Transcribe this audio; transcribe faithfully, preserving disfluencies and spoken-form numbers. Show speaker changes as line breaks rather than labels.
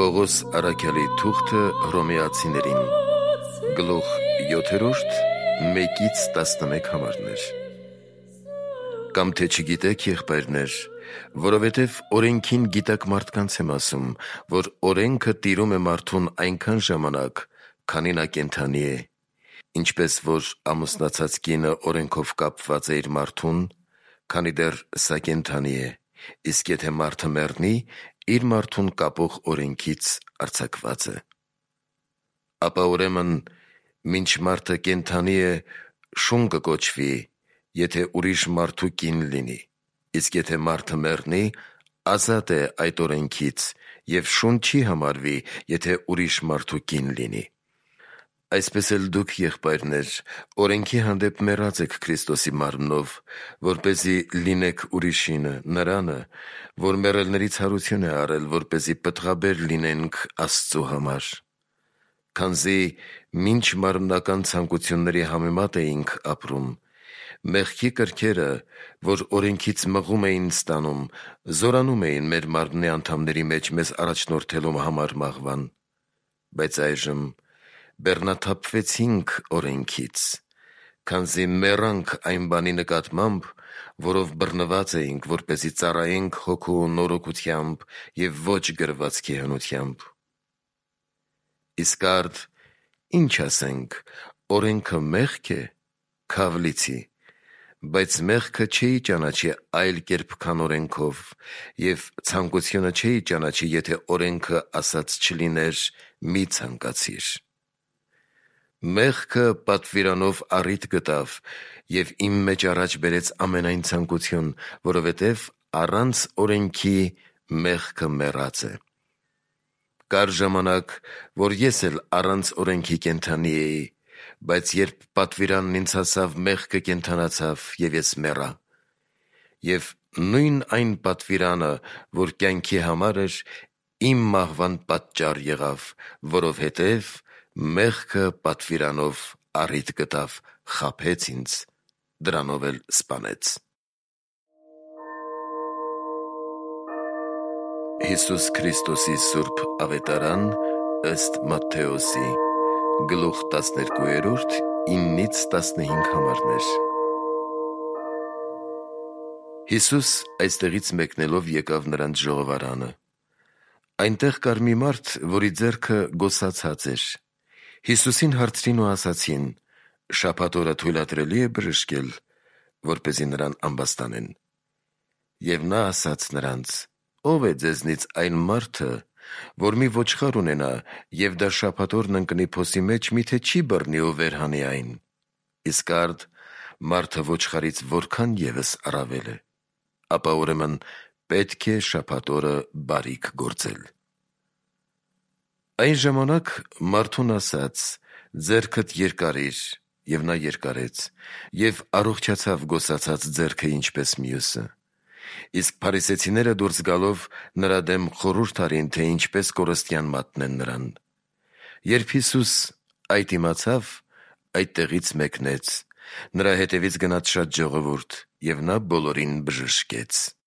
Պողոս առաքյալի թուղթը հռոմեացիներին, գլուխ յոթերորդ, մեկից տասնմեկ համարներ։ Կամ թե չգիտեք, եղբայրներ, որովհետև օրենքին գիտակ մարդկանց եմ ասում, որ օրենքը տիրում է մարդուն այնքան ժամանակ, քանի նա կենդանի է, ինչպես որ ամուսնացած կինը օրենքով կապված է իր մարդուն, քանի դեռ սա կենդանի է, իսկ եթե մարդը մեռնի, իր մարդուն կապող օրենքից արձակված է։ Ապա ուրեմն, մինչ մարդը կենդանի է, շուն կկոչվի, եթե ուրիշ մարդու կին լինի, իսկ եթե մարդը մեռնի, ազատ է այդ օրենքից և շուն չի համարվի, եթե ուրիշ մարդու կին լինի։ Այսպես էլ դուք, եղբայրներ, օրենքի հանդեպ մեռած եք Քրիստոսի մարմնով, որպեսզի լինեք ուրիշինը, նրանը, որ մեռելներից հարություն է արել, որպեսզի պտղաբեր լինենք Աստծու համար։ Քանզի մինչ մարմնական ցանկությունների համեմատ էինք ապրում, մեղքի կրքերը, որ օրենքից մղում էին ստանում, զորանում էին մեր մարմնի անդամների մեջ մեզ առաջնորդելու համար մաղվան։ Բայց այժմ բեռնաթափվեցինք օրենքից, քանզի մեռանք այն բանի նկատմամբ, որով բռնված էինք, որպեսզի ծառայենք հոգու նորոգությամբ և ոչ գրվածքի հնությամբ։ Իսկ արդ ի՞նչ ասենք, օրենքը մեղք է, քավլիցի, բայց մեղքը չէի ճանաչի այլ կերպ, քան օրենքով, և ցանկությունը չէի ճանաչի, եթե օրենքը ասած չլիներ՝ մի ցանկացիր։ Մեղքը պատվիրանով առիթ գտավ և իմ մեջ առաջ բերեց ամենայն ցանկություն, որովհետև առանց օրենքի մեղքը մեռած է։ Կար ժամանակ, որ ես էլ առանց օրենքի կենդանի էի, բայց երբ պատվիրանն ինձ հասավ, մեղքը կենդանացավ, և ես մեռա։ Եվ նույն այն պատվիրանը, որ կյանքի համար էր, իմ մահվան պատճառ եղավ, որովհետև մեղքը պատվիրանով առիթ գտավ, խաբեց ինձ, դրանով էլ սպանեց։ Հիսուս Քրիստոսի սուրբ ավետարան ըստ Մատթեոսի, գլուխ տասներկուերորդ, իննից տասնհինգ համարներ։ Հիսուս այստեղից մեկնելով եկավ նրանց ժողովարանը։ Այնտեղ կար մի մարդ, որի ձեռքը գոսացած էր։ Հիսուսին հարցրին ու ասացին. «Շաբաթ օրը թույլատրելի է բժշկել, որպեսզի նրան ամբաստանեն»։ Եվ նա ասաց նրանց. «Ո՞վ է ձեզնից այն մարդը, որ մի ոչխար ունենա, և դա շաբաթ օրն ընկնի փոսի մեջ, միթե չի բռնի ու վերհանի այն։ Իսկ արդ մարդը ոչխարից որքան ևս առավել է։ Ապա ուրեմն պետք է շաբաթ օրը բարիք գործել»։ Այն ժամանակ մարդուն ասաց. «Ձեռքդ երկարիր», և նա երկարեց, և առողջացավ գոսացած ձեռքը ինչպես մյուսը։ Իսկ փարիսեցիները դուրս գալով նրա դեմ խորհուրդ արին, թե ինչպես կորստյան մատնեն նրան։ Երբ Հիսուս այդ իմացավ, այդտեղից մեկնեց, նրա հետևից գնաց շատ ժողովուրդ, և նա բոլորին բժշկեց։